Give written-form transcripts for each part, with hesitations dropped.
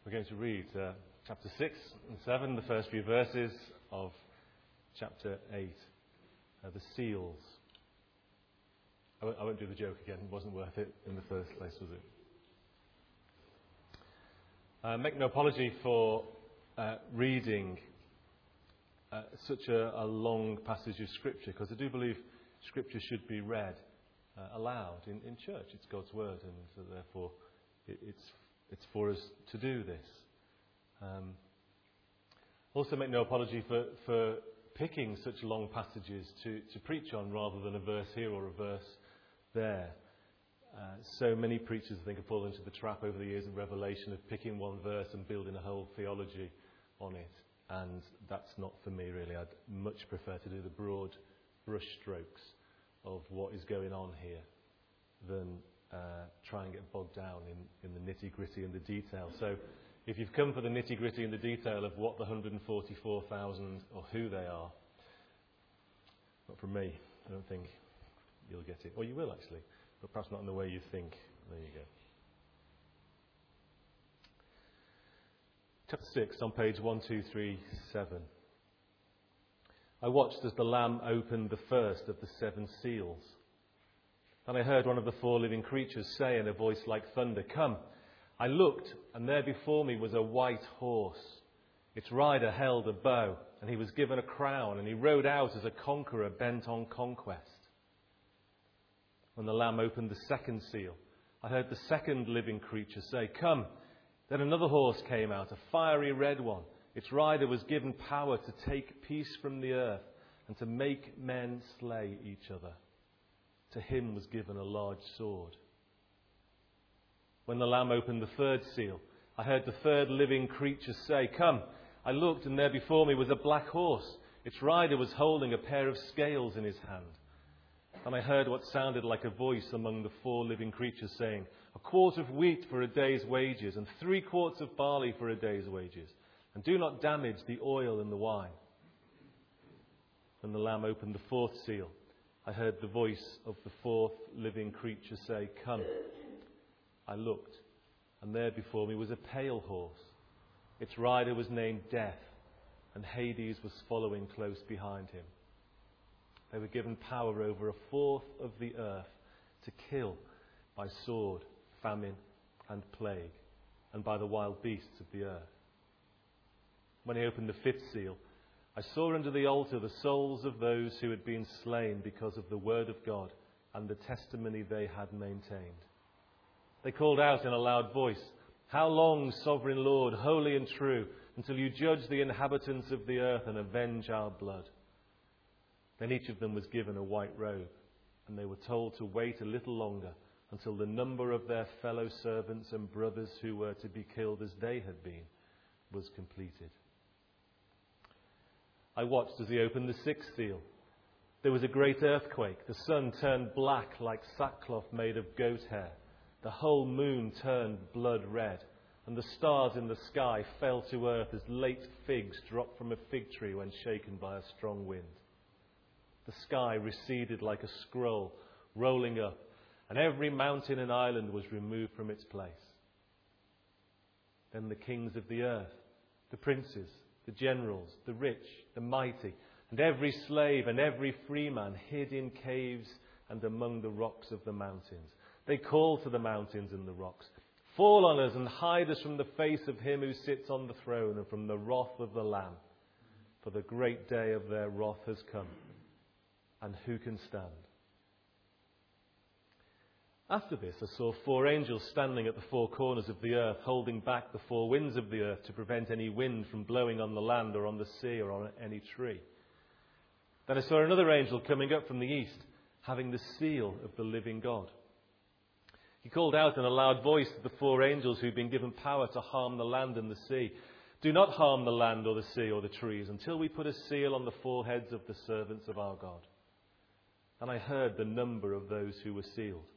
We're going to read chapter 6 and 7, the first few verses of chapter 8, the seals. I won't do the joke again. It wasn't worth it in the first place, was it? Make no apology for reading such a long passage of Scripture, because I do believe Scripture should be read aloud in church. It's God's Word, and so therefore it's for us to do this. Also make no apology for picking such long passages to preach on rather than a verse here or a verse there. So many preachers, I think, have fallen into the trap over the years of Revelation of picking one verse and building a whole theology on it. And that's not for me, really. I'd much prefer to do the broad brush strokes of what is going on here than try and get bogged down in the nitty-gritty and the detail. So if you've come for the nitty-gritty and the detail of what the 144,000 or who they are, not from me. I don't think you'll get it. Or you will, actually, but perhaps not in the way you think. There you go. Chapter 6 on page 1237. I watched as the Lamb opened the first of the 7 seals. And I heard one of the 4 living creatures say in a voice like thunder, "Come." I looked, and there before me was a white horse. Its rider held a bow, and he was given a crown, and he rode out as a conqueror bent on conquest. When the Lamb opened the second seal, I heard the second living creature say, "Come." Then another horse came out, a fiery red one. Its rider was given power to take peace from the earth and to make men slay each other. To him was given a large sword. When the Lamb opened the third seal, I heard the third living creature say, "Come." I looked, and there before me was a black horse. Its rider was holding a pair of scales in his hand. And I heard what sounded like a voice among the 4 living creatures saying, "A quart of wheat for a day's wages, and 3 quarts of barley for a day's wages. And do not damage the oil and the wine." When the Lamb opened the 4th seal, I heard the voice of the 4th living creature say, "Come." I looked, and there before me was a pale horse. Its rider was named Death, and Hades was following close behind him. They were given power over a fourth of the earth to kill by sword, famine, and plague, and by the wild beasts of the earth. When he opened the 5th seal, I saw under the altar the souls of those who had been slain because of the word of God and the testimony they had maintained. They called out in a loud voice, "How long, Sovereign Lord, holy and true, until you judge the inhabitants of the earth and avenge our blood?" Then each of them was given a white robe, and they were told to wait a little longer until the number of their fellow servants and brothers who were to be killed as they had been was completed. I watched as he opened the 6th seal. There was a great earthquake. The sun turned black like sackcloth made of goat hair. The whole moon turned blood red, and the stars in the sky fell to earth as late figs drop from a fig tree when shaken by a strong wind. The sky receded like a scroll, rolling up, and every mountain and island was removed from its place. Then the kings of the earth, the princes, the generals, the rich, the mighty, and every slave and every free man hid in caves and among the rocks of the mountains. They called to the mountains and the rocks, "Fall on us and hide us from the face of him who sits on the throne and from the wrath of the Lamb. For the great day of their wrath has come, and who can stand?" After this, I saw 4 angels standing at the 4 corners of the earth, holding back the 4 winds of the earth to prevent any wind from blowing on the land or on the sea or on any tree. Then I saw another angel coming up from the east, having the seal of the living God. He called out in a loud voice to the 4 angels who'd been given power to harm the land and the sea, "Do not harm the land or the sea or the trees until we put a seal on the foreheads of the servants of our God." And I heard the number of those who were sealed.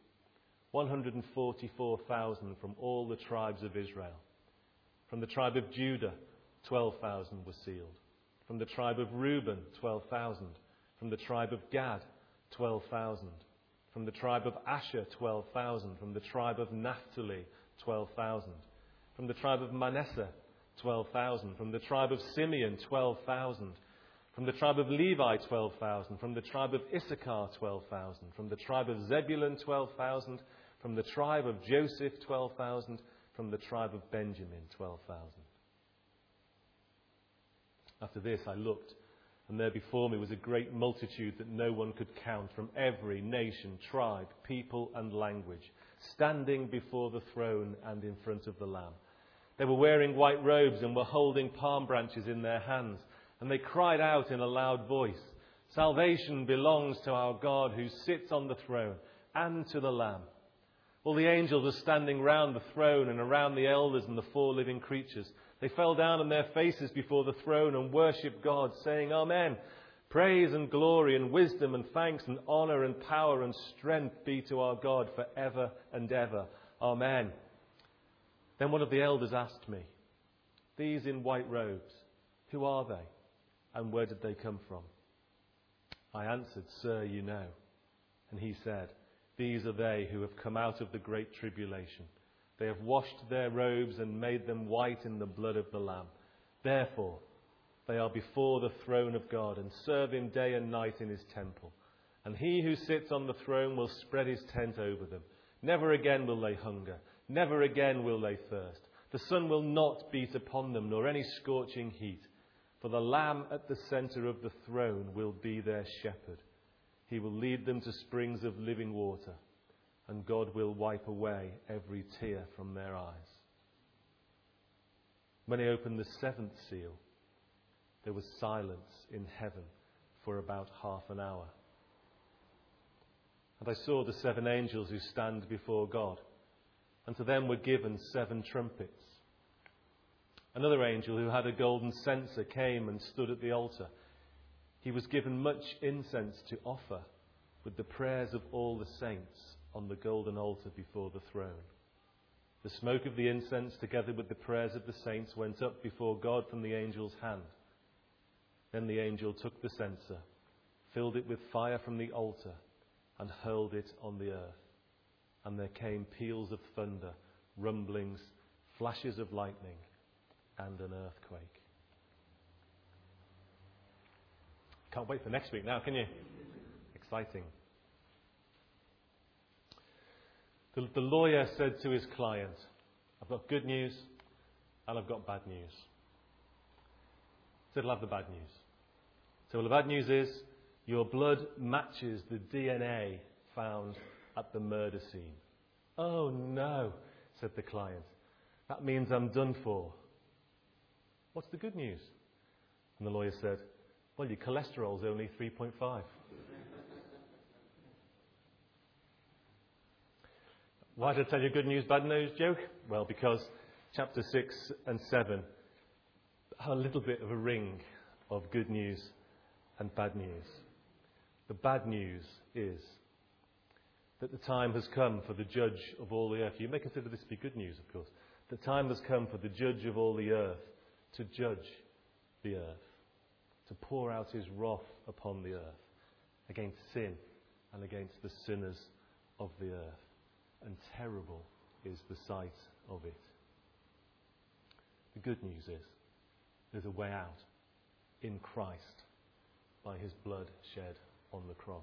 144,000 from all the tribes of Israel. From the tribe of Judah, 12,000 were sealed. From the tribe of Reuben, 12,000. From the tribe of Gad, 12,000. From the tribe of Asher, 12,000. From the tribe of Naphtali, 12,000. From the tribe of Manasseh, 12,000. From the tribe of Simeon, 12,000. From the tribe of Levi, 12,000. From the tribe of Issachar, 12,000. From the tribe of Zebulun, 12,000. From the tribe of Joseph, 12,000. From the tribe of Benjamin, 12,000. After this I looked, and there before me was a great multitude that no one could count, from every nation, tribe, people, and language, standing before the throne and in front of the Lamb. They were wearing white robes and were holding palm branches in their hands, and they cried out in a loud voice, "Salvation belongs to our God who sits on the throne and to the Lamb." All the angels are standing round the throne and around the elders and the four living creatures. They fell down on their faces before the throne and worshipped God, saying, "Amen. Praise and glory and wisdom and thanks and honour and power and strength be to our God for ever and ever. Amen." Then one of the elders asked me, "These in white robes, who are they, and where did they come from?" I answered, "Sir, you know." And he said, "These are they who have come out of the great tribulation. They have washed their robes and made them white in the blood of the Lamb. Therefore, they are before the throne of God and serve him day and night in his temple. And he who sits on the throne will spread his tent over them. Never again will they hunger. Never again will they thirst. The sun will not beat upon them, nor any scorching heat. For the Lamb at the centre of the throne will be their shepherd. He will lead them to springs of living water, and God will wipe away every tear from their eyes. When he opened the seventh seal, there was silence in heaven for about half an hour. And I saw the seven angels who stand before God, and to them were given 7 trumpets. Another angel who had a golden censer came and stood at the altar. He was given much incense to offer with the prayers of all the saints on the golden altar before the throne. The smoke of the incense, together with the prayers of the saints, went up before God from the angel's hand. Then the angel took the censer, filled it with fire from the altar, and hurled it on the earth. And there came peals of thunder, rumblings, flashes of lightning, and an earthquake. Can't wait for next week now, can you? Exciting. The lawyer said to his client, "I've got good news and I've got bad news." He said, "I'll have the bad news." So the bad news is your blood matches the DNA found at the murder scene. "Oh no," said the client. "That means I'm done for." "What's the good news?" And the lawyer said, "Well, your cholesterol's only 3.5. Why did I tell you good news, bad news joke? Well, because chapter 6 and 7 are a little bit of a ring of good news and bad news. The bad news is that the time has come for the judge of all the earth. You may consider this to be good news, of course. The time has come for the judge of all the earth to judge the earth, to pour out his wrath upon the earth against sin and against the sinners of the earth. And terrible is the sight of it. The good news is there's a way out in Christ by his blood shed on the cross.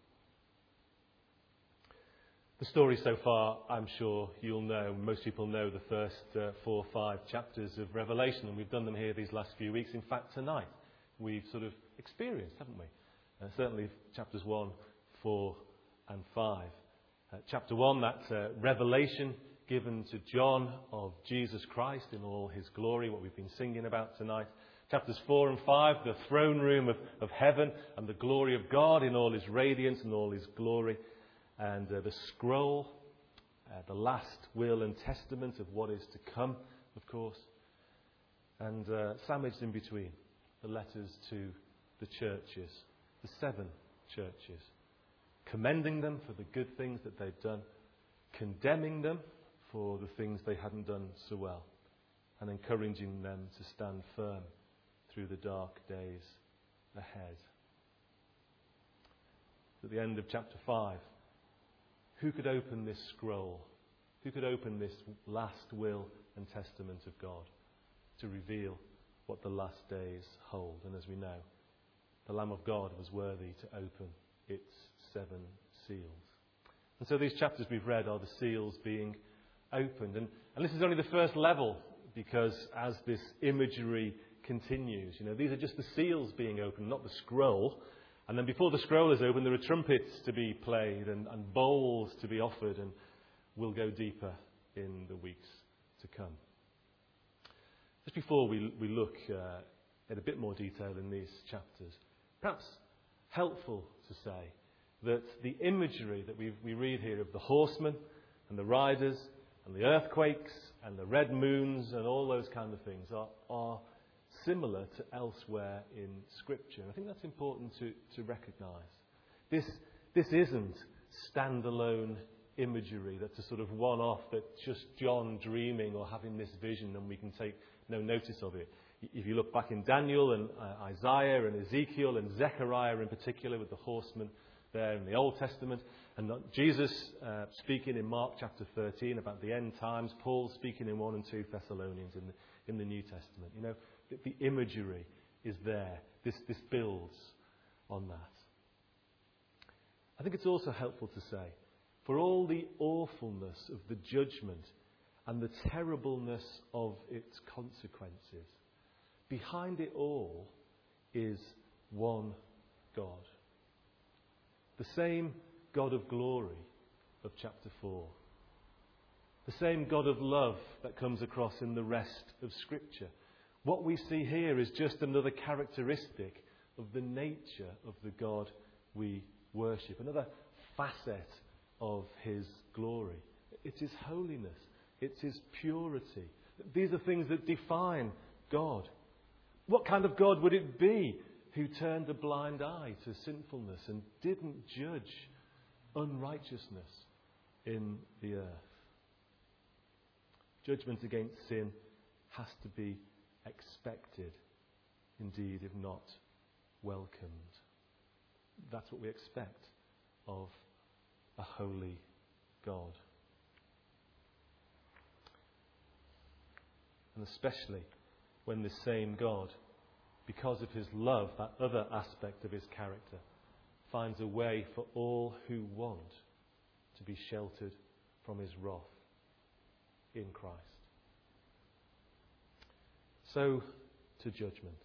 The story so far, I'm sure you'll know, most people know the first 4 or 5 chapters of Revelation, and we've done them here these last few weeks. In fact, tonight we've sort of experienced, haven't we? Certainly chapters 1, 4 and 5. Chapter 1, that revelation given to John of Jesus Christ in all his glory, what we've been singing about tonight. Chapters 4 and 5, the throne room of heaven and the glory of God in all his radiance and all his glory. And the scroll, the last will and testament of what is to come, of course. And sandwiched in between, the letters to the churches, the 7 churches. Commending them for the good things that they've done, condemning them for the things they hadn't done so well, and encouraging them to stand firm through the dark days ahead. At the end of chapter 5, who could open this scroll? Who could open this last will and testament of God to reveal what the last days hold. And as we know, the Lamb of God was worthy to open its 7 seals. And so these chapters we've read are the seals being opened. And this is only the first level, because as this imagery continues, these are just the seals being opened, not the scroll. And then before the scroll is opened, there are trumpets to be played and bowls to be offered, and we'll go deeper in the weeks to come. Just before we look at a bit more detail in these chapters, perhaps helpful to say that the imagery that we read here of the horsemen and the riders and the earthquakes and the red moons and all those kind of things are similar to elsewhere in Scripture. And I think that's important to recognise. This isn't standalone imagery that's a sort of one-off, that's just John dreaming or having this vision and we can take no notice of it. If you look back in Daniel and Isaiah and Ezekiel and Zechariah in particular, with the horsemen there in the Old Testament, and Jesus speaking in Mark chapter 13 about the end times, Paul speaking in 1 and 2 Thessalonians in the New Testament. The imagery is there. This builds on that. I think it's also helpful to say, for all the awfulness of the judgment and the terribleness of its consequences, behind it all is one God. The same God of glory of chapter 4. The same God of love that comes across in the rest of Scripture. What we see here is just another characteristic of the nature of the God we worship. Another facet of His glory. It's His holiness. It's His purity. These are things that define God. What kind of God would it be who turned a blind eye to sinfulness and didn't judge unrighteousness in the earth? Judgment against sin has to be expected, indeed, if not welcomed. That's what we expect of a holy God. And especially when the same God, because of His love, that other aspect of His character, finds a way for all who want to be sheltered from His wrath in Christ. So, to judgment.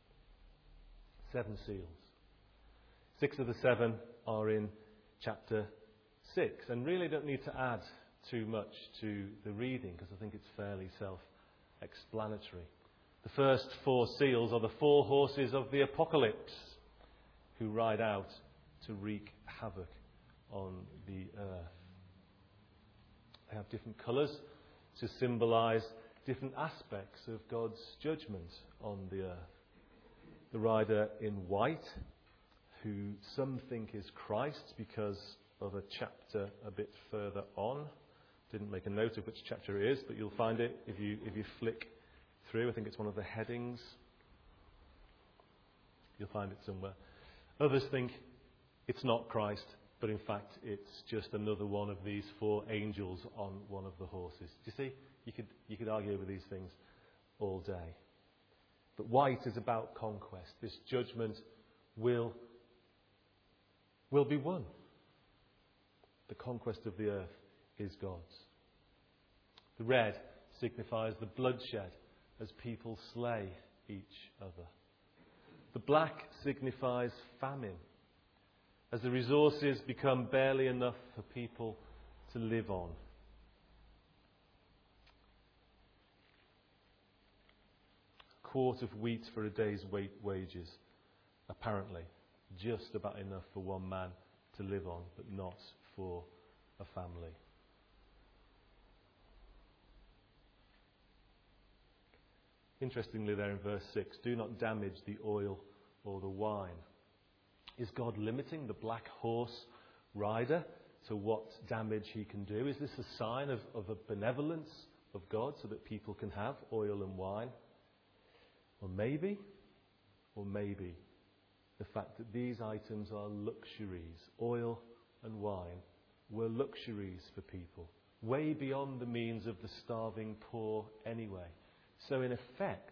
7 seals. 6 of the 7 are in chapter 6. And really don't need to add too much to the reading, because I think it's fairly self-explanatory. The first 4 seals are the 4 horses of the apocalypse, who ride out to wreak havoc on the earth. They have different colours to symbolise different aspects of God's judgment on the earth. The rider in white, who some think is Christ because of a chapter a bit further on. Didn't make a note of which chapter it is, but you'll find it if you flick through. I think it's one of the headings. You'll find it somewhere. Others think it's not Christ, but in fact it's just another one of these 4 angels on one of the horses. Do you see? You could argue over these things all day. But white is about conquest. This judgment will be won. The conquest of the earth is God's. The red signifies the bloodshed as people slay each other. The black signifies famine, as the resources become barely enough for people to live on. A quart of wheat for a day's wages, apparently, just about enough for one man to live on, but not for a family. Interestingly there in verse 6, do not damage the oil or the wine. Is God limiting the black horse rider to what damage he can do? Is this a sign of a benevolence of God so that people can have oil and wine? Or maybe the fact that these items are luxuries, oil and wine, were luxuries for people, way beyond the means of the starving poor anyway. So in effect,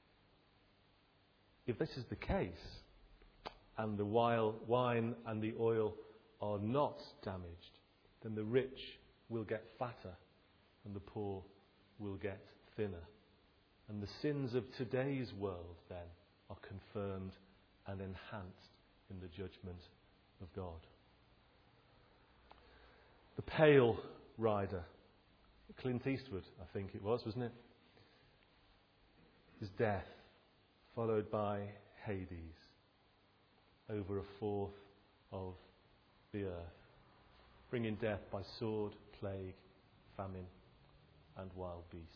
if this is the case, and the wine and the oil are not damaged, then the rich will get fatter and the poor will get thinner. And the sins of today's world then are confirmed and enhanced in the judgment of God. The Pale Rider, Clint Eastwood, I think it was, wasn't it? His death, followed by Hades, over a fourth of the earth, bringing death by sword, plague, famine, and wild beasts.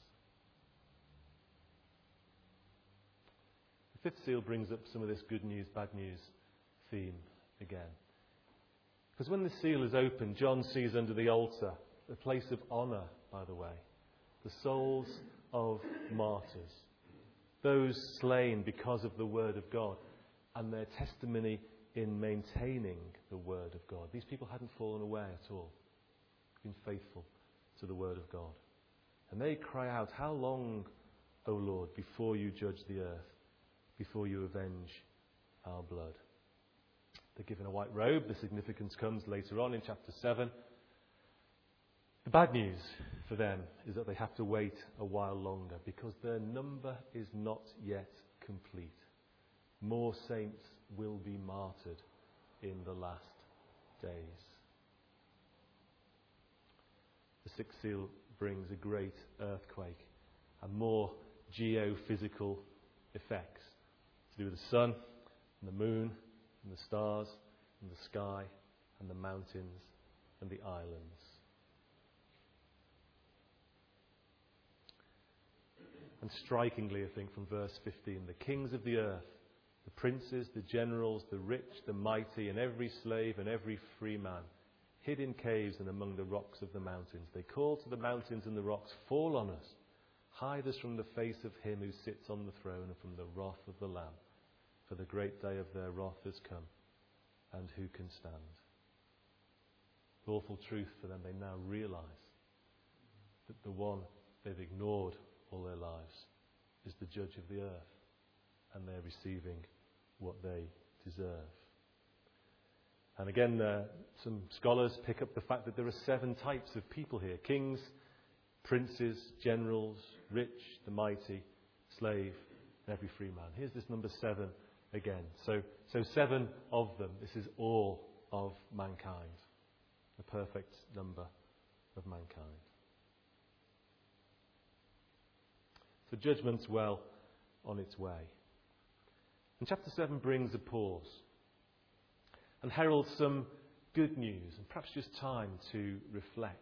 The fifth seal brings up some of this good news, bad news theme again. Because when the seal is opened, John sees under the altar a place of honour, by the way, the souls of martyrs, those slain because of the Word of God and their testimony in maintaining the Word of God. These people hadn't fallen away at all, been faithful to the Word of God. And they cry out, "How long, O Lord, before you judge the earth, before you avenge our blood?" They're given a white robe. The significance comes later on in chapter 7. The bad news for them is that they have to wait a while longer because their number is not yet complete. More saints will be martyred in the last days. The sixth seal brings a great earthquake and more geophysical effects to do with the sun and the moon and the stars and the sky and the mountains and the islands. And strikingly, I think, from verse 15, the kings of the earth, the princes, the generals, the rich, the mighty, and every slave and every free man, hid in caves and among the rocks of the mountains. They called to the mountains and the rocks, "Fall on us, hide us from the face of him who sits on the throne and from the wrath of the Lamb. For the great day of their wrath has come, and who can stand?" Awful truth for them. They now realise that the one they've ignored all their lives is the judge of the earth, and they're receiving what they deserve. And again, some scholars pick up the fact that there are 7 types of people here: kings, princes, generals, rich, the mighty, slave, and every free man. Here's this number 7 again. So 7 of them. This is all of mankind. The perfect number of mankind. So judgment's well on its way. And chapter 7 brings a pause and heralds some good news and perhaps just time to reflect.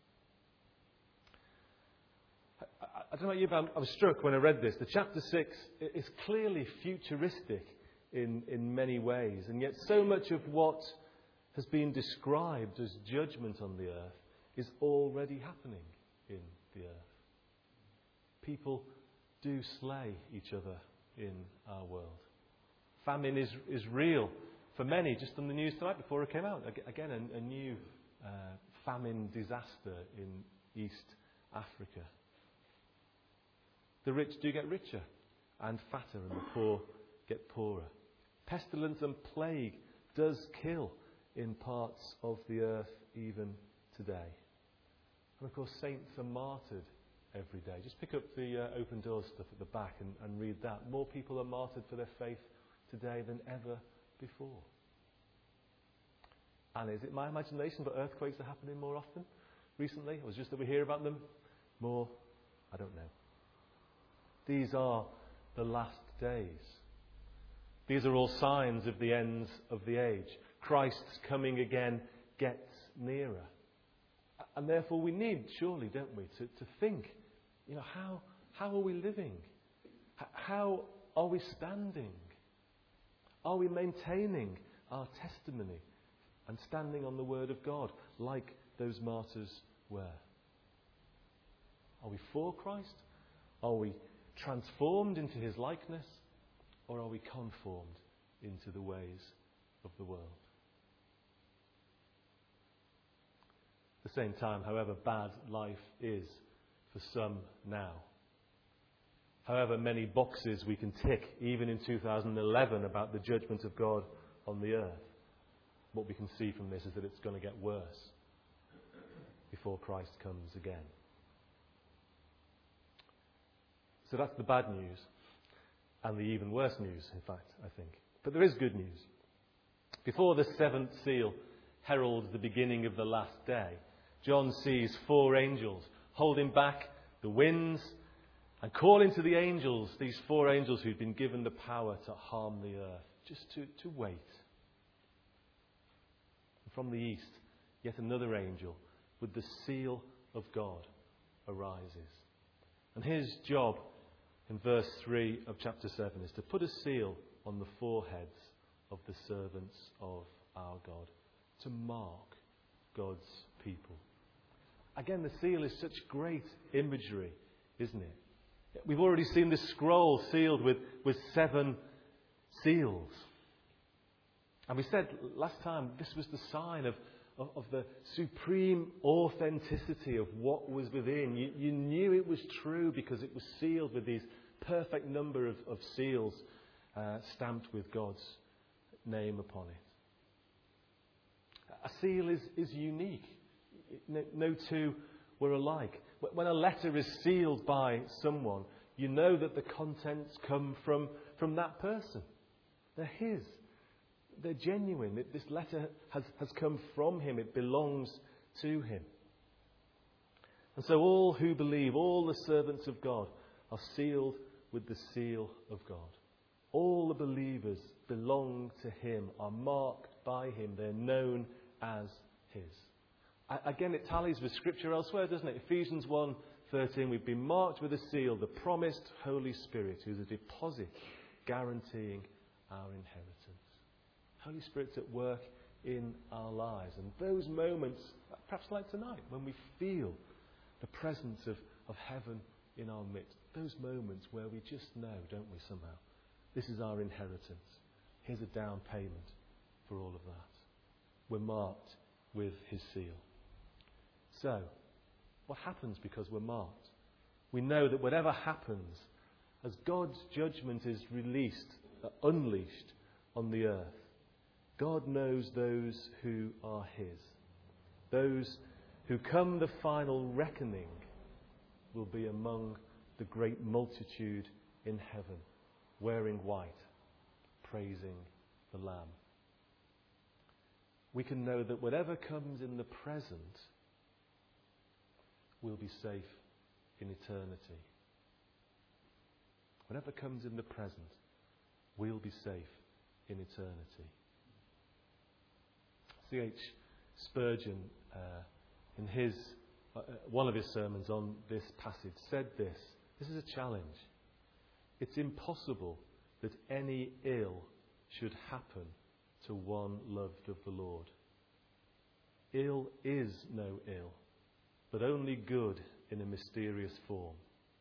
I don't know about you, but I was struck when I read this. The chapter 6 is clearly futuristic in many ways, and yet so much of what has been described as judgment on the earth is already happening in the earth. People do slay each other in our world. Famine is real for many. Just on the news tonight before it came out, again a new famine disaster in East Africa. The rich do get richer and fatter, and the poor get poorer. Pestilence and plague does kill in parts of the earth even today. And of course, saints are martyred every day. Just pick up the Open Doors stuff at the back and read that. More people are martyred for their faith today than ever before. And is it my imagination that earthquakes are happening more often recently? Or just that we hear about them more? I don't know. These are the last days. These are all signs of the ends of the age. Christ's coming again gets nearer. And therefore we need, surely, don't we, to think, how are we living? How are we standing? Are we maintaining our testimony and standing on the Word of God like those martyrs were? Are we for Christ? Are we transformed into His likeness? Or are we conformed into the ways of the world? At the same time, however bad life is for some now, however many boxes we can tick, even in 2011, about the judgment of God on the earth, what we can see from this is that it's going to get worse before Christ comes again. So that's the bad news, and the even worse news, in fact, I think. But there is good news. Before the seventh seal heralds the beginning of the last day, John sees 4 angels holding back the winds and calling to the angels, these 4 angels who've been given the power to harm the earth, just to wait. And from the east, yet another angel with the seal of God arises. And his job in verse 3 of chapter 7 is to put a seal on the foreheads of the servants of our God, to mark God's people. Again, the seal is such great imagery, isn't it? We've already seen the scroll sealed with 7 seals. And we said last time this was the sign of the supreme authenticity of what was within. You knew it was true because it was sealed with these perfect number of seals stamped with God's name upon it. A seal is unique. No two were alike. When a letter is sealed by someone, you know that the contents come from that person. They're his. They're genuine. This letter has come from him. It belongs to him. And so all who believe, all the servants of God, are sealed with the seal of God. All the believers belong to him, are marked by him. They're known as his. Again, it tallies with Scripture elsewhere, doesn't it? Ephesians 1:13, we've been marked with a seal, the promised Holy Spirit, who's a deposit guaranteeing our inheritance. Holy Spirit's at work in our lives. And those moments, perhaps like tonight, when we feel the presence of heaven in our midst, those moments where we just know, don't we, somehow, this is our inheritance. Here's a down payment for all of that. We're marked with his seal. So, what happens because we're marked? We know that whatever happens, as God's judgment is unleashed on the earth, God knows those who are his. Those who come the final reckoning will be among the great multitude in heaven, wearing white, praising the Lamb. We can know that whatever comes in the present will be safe in eternity. Whatever comes in the present will be safe in eternity. C.H. Spurgeon, in his one of his sermons on this passage, said this. This is a challenge. It's impossible that any ill should happen to one loved of the Lord. Ill is no ill, but only good in a mysterious form.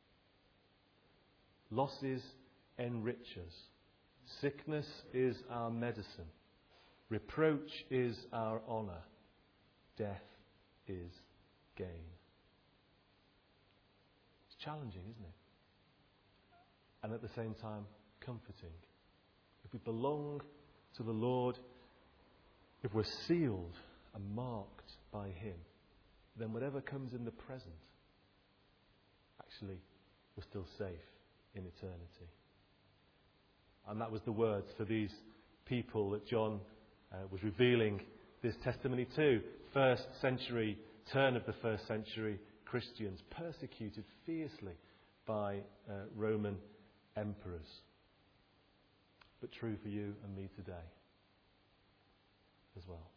Losses enrich us. Sickness is our medicine. Reproach is our honour. Death is gain. It's challenging, isn't it? And at the same time, comforting. If we belong to the Lord, if we're sealed and marked by him, then whatever comes in the present, actually, we're still safe in eternity. And that was the words for these people that John was revealing this testimony to. Turn of the first century Christians, persecuted fiercely by Roman emperors. But true for you and me today as well.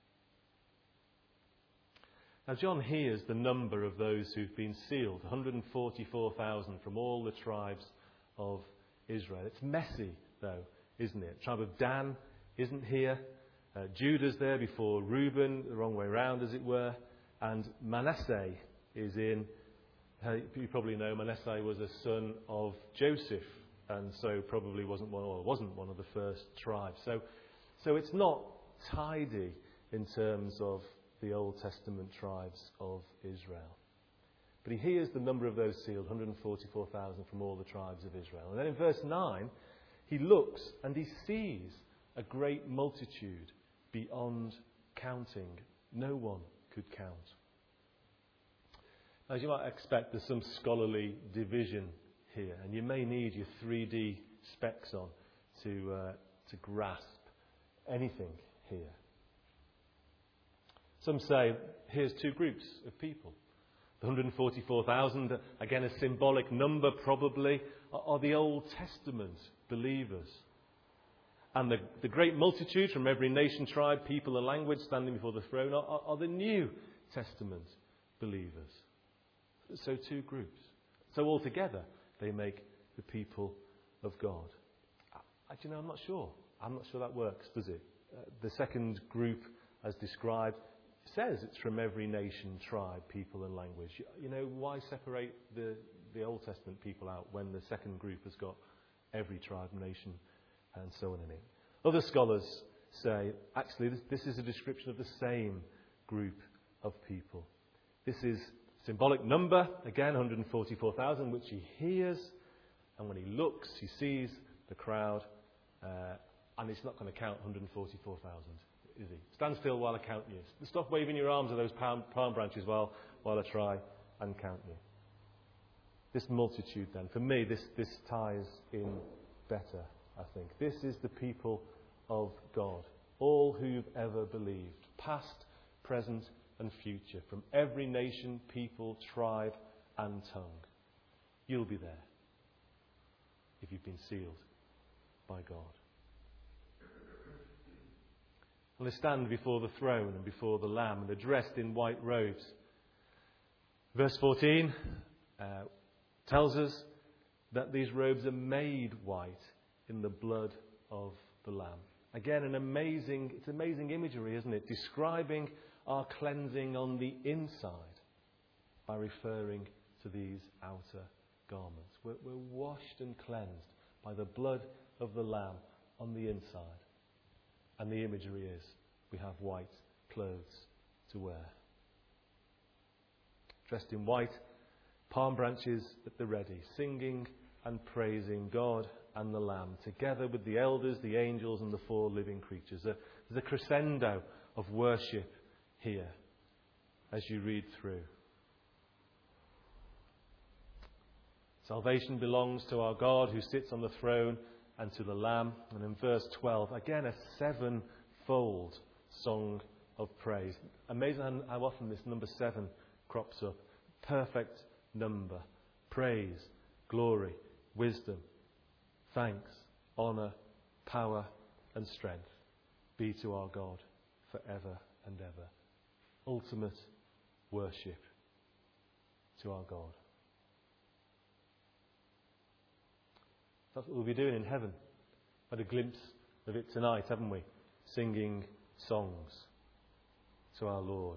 Now John hears the number of those who've been sealed, 144,000 from all the tribes of Israel. It's messy though, isn't it? The tribe of Dan isn't here. Judah's there before Reuben, the wrong way round as it were. And Manasseh is in. You probably know Manasseh was a son of Joseph, and so probably wasn't one of the first tribes. So it's not tidy in terms of the Old Testament tribes of Israel. But he hears the number of those sealed, 144,000 from all the tribes of Israel. And then in verse 9, he looks and he sees a great multitude beyond counting. No one could count. As you might expect, there's some scholarly division here, and you may need your 3D specs on to grasp anything here. Some say here's two groups of people. The 144,000, again a symbolic number probably, are the Old Testament believers. And the great multitude from every nation, tribe, people and language standing before the throne are the New Testament believers. So two groups. So altogether they make the people of God. I'm not sure. I'm not sure that works, does it? The second group, as described, says it's from every nation, tribe, people and language. Why separate the Old Testament people out when the second group has got every tribe, nation and so on in it? Other scholars say, actually, this is a description of the same group of people. This is symbolic number, again, 144,000, which he hears, and when he looks, he sees the crowd, and it's not going to count 144,000, is he? Stand still while I count you. Stop waving your arms at those palm branches while I try and count you. This multitude, then, for me, this ties in better, I think. This is the people of God, all who've ever believed, past, present, and future, from every nation, people, tribe, and tongue. You'll be there if you've been sealed by God. And they stand before the throne and before the Lamb, and they're dressed in white robes. Verse 14 tells us that these robes are made white in the blood of the Lamb. Again, it's amazing imagery, isn't it? Describing our cleansing on the inside by referring to these outer garments. We're washed and cleansed by the blood of the Lamb on the inside. And the imagery is we have white clothes to wear. Dressed in white, palm branches at the ready, singing and praising God and the Lamb, together with the elders, the angels and the four living creatures. There's a crescendo of worship here as you read through. Salvation belongs to our God who sits on the throne and to the Lamb. And in verse 12, again a sevenfold song of praise. Amazing how often this number 7 crops up. Perfect number. Praise, glory, wisdom, thanks, honour, power and strength be to our God forever and ever. Ultimate worship to our God. That's what we'll be doing in heaven. Had a glimpse of it tonight, haven't we? Singing songs to our Lord.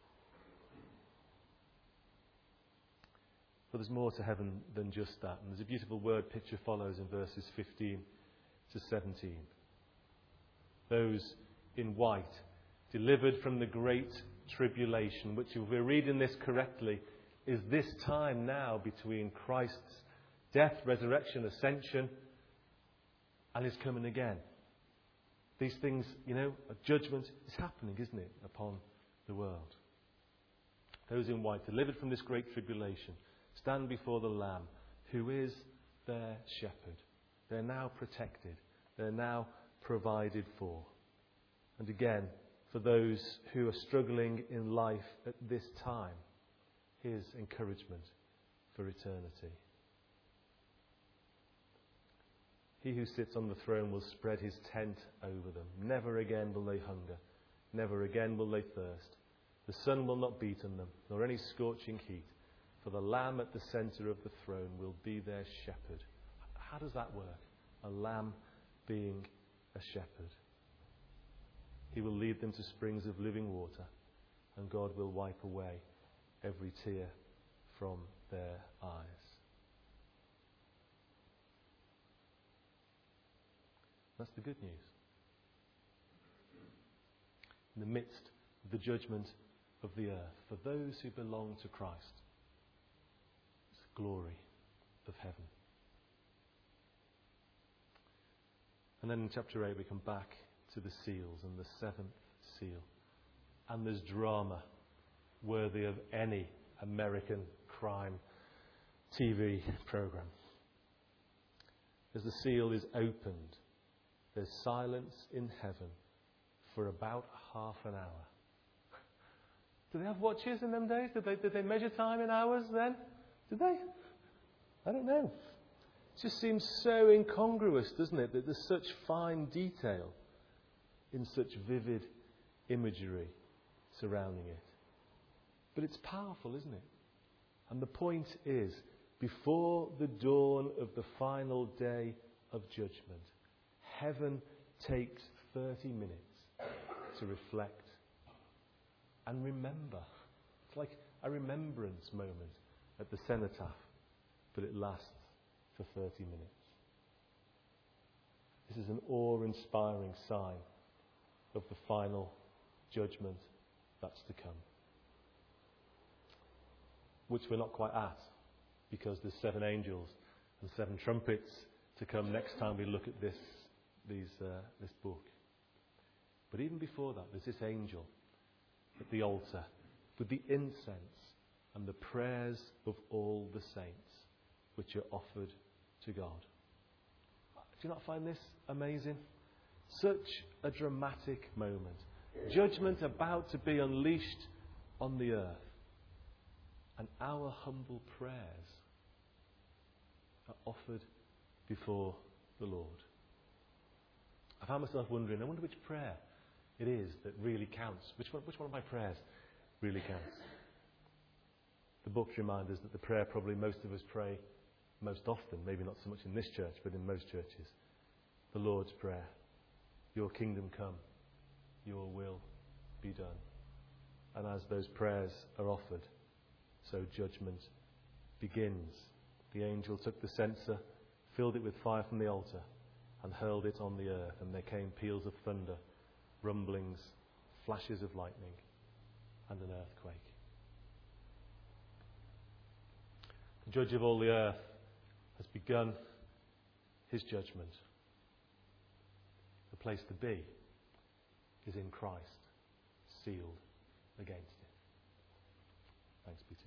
But there's more to heaven than just that. And there's a beautiful word picture follows in verses 15 to 17. Those in white, delivered from the great tribulation, which, if we're reading this correctly, is this time now between Christ's death, resurrection, ascension, and his coming again. These things, a judgment is happening, isn't it, upon the world. Those in white, delivered from this great tribulation, stand before the Lamb, who is their shepherd. They're now protected. They're now provided for. And again, for those who are struggling in life at this time, his encouragement for eternity. He who sits on the throne will spread his tent over them. Never again will they hunger. Never again will they thirst. The sun will not beat on them, nor any scorching heat. For the Lamb at the centre of the throne will be their shepherd. How does that work? A lamb being a shepherd. He will lead them to springs of living water, and God will wipe away every tear from their eyes. That's the good news. In the midst of the judgment of the earth for those who belong to Christ. It's the glory of heaven. And then in chapter 8 we come back to the seals and the seventh seal. And there's drama worthy of any American crime TV program. As the seal is opened, there's silence in heaven for about half an hour. Did they have watches in them days? Did they measure time in hours then? Did they? I don't know. It just seems so incongruous, doesn't it, that there's such fine detail in such vivid imagery surrounding it. But it's powerful, isn't it? And the point is, before the dawn of the final day of judgment, heaven takes 30 minutes to reflect and remember. It's like a remembrance moment at the cenotaph, but it lasts for 30 minutes. This is an awe-inspiring sign of the final judgment that's to come, which we're not quite at, because there's 7 angels and 7 trumpets to come next time we look at this book. But even before that, there's this angel at the altar with the incense and the prayers of all the saints, which are offered to God. Do you not find this amazing? Such a dramatic moment. Judgment about to be unleashed on the earth. And our humble prayers are offered before the Lord. I found myself wondering, I wonder which prayer it is that really counts. Which one of my prayers really counts? The books remind us that the prayer probably most of us pray most often, maybe not so much in this church, but in most churches, the Lord's Prayer. Your kingdom come, your will be done. And as those prayers are offered, so judgment begins. The angel took the censer, filled it with fire from the altar, and hurled it on the earth. And there came peals of thunder, rumblings, flashes of lightning, and an earthquake. The judge of all the earth has begun his judgment. The place to be is in Christ, sealed against it. Thanks be to God.